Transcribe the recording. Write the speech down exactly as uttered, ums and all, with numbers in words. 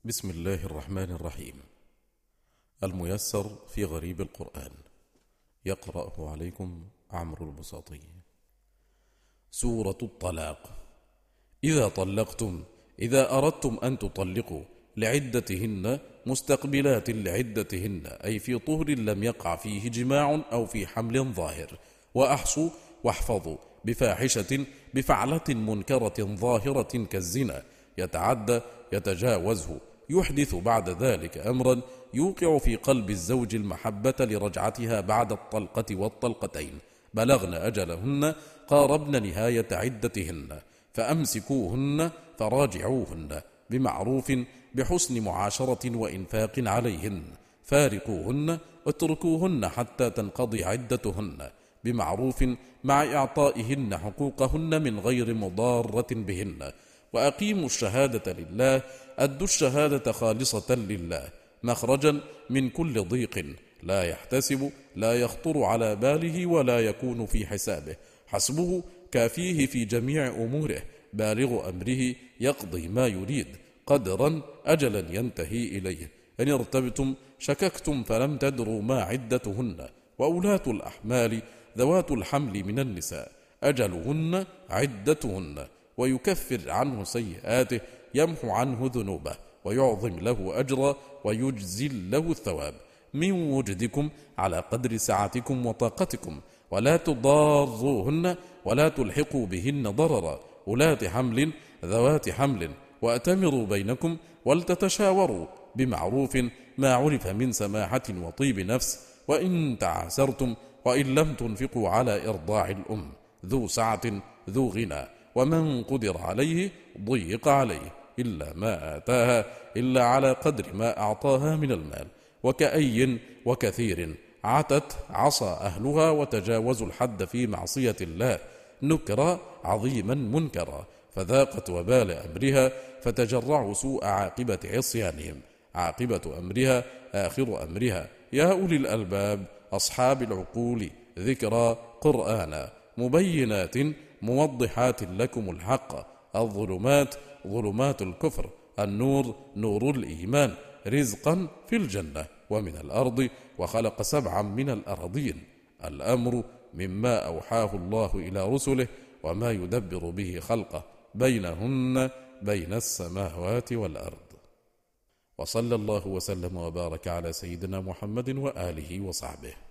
بسم الله الرحمن الرحيم. الميسر في غريب القرآن، يقرأه عليكم عمرو البساطي. سورة الطلاق. إذا طلقتم، إذا أردتم أن تطلقوا لعدتهن مستقبلات لعدتهن، أي في طهر لم يقع فيه جماع أو في حمل ظاهر، وأحصوا واحفظوا بفاحشة بفعلة منكرة ظاهرة كالزنا يتعدى يتجاوزه، يحدث بعد ذلك أمرا يوقع في قلب الزوج المحبة لرجعتها بعد الطلقة والطلقتين، بلغن أجلهن قاربن نهاية عدتهن، فأمسكوهن فراجعوهن بمعروف بحسن معاشرة وإنفاق عليهن، فارقوهن اتركوهن حتى تنقضي عدتهن بمعروف مع إعطائهن حقوقهن من غير مضارة بهن، وأقيموا الشهادة لله، أدوا الشهادة خالصة لله مخرجا من كل ضيق لا يحتسب، لا يخطر على باله ولا يكون في حسابه، حسبه كافيه في جميع أموره، بالغ أمره يقضي ما يريد، قدرا أجلا ينتهي إليه. إن ارتبتم شككتم فلم تدروا ما عدتهن، وأولاة الأحمال ذوات الحمل من النساء أجلهن عدتهن، ويكفر عنه سيئاته، يمحو عنه ذنوبه، ويعظم له أجرا ويجزل له الثواب من وجدكم على قدر سعتكم وطاقتكم، ولا تضاروهن ولا تلحقوا بهن ضررا، أولات حمل ذوات حمل، وأتمروا بينكم ولتتشاوروا بمعروف ما عرف من سماحة وطيب نفس، وإن تعاسرتم وإن لم تنفقوا على إرضاع الأم ذو سعة ذو غنى، ومن قدر عليه ضيق عليه، إلا ما آتاها إلا على قدر ما أعطاها من المال، وكأي وكثير عتت عصى أهلها وتجاوزوا الحد في معصية الله، نكرا عظيما منكرا، فذاقت وبال أمرها فتجرعوا سوء عاقبة عصيانهم، عاقبة أمرها آخر أمرها. يا أولي الألباب أصحاب العقول ذكرى قرآنا، مبينات موضحات لكم الحق، الظلمات ظلمات الكفر، النور نور الإيمان، رزقا في الجنة ومن الأرض، وخلق سبعا من الأرضين، الأمر مما أوحاه الله إلى رسله وما يدبر به خلقه، بينهن بين السماوات والأرض. وصلى الله وسلم وبارك على سيدنا محمد وآله وصحبه.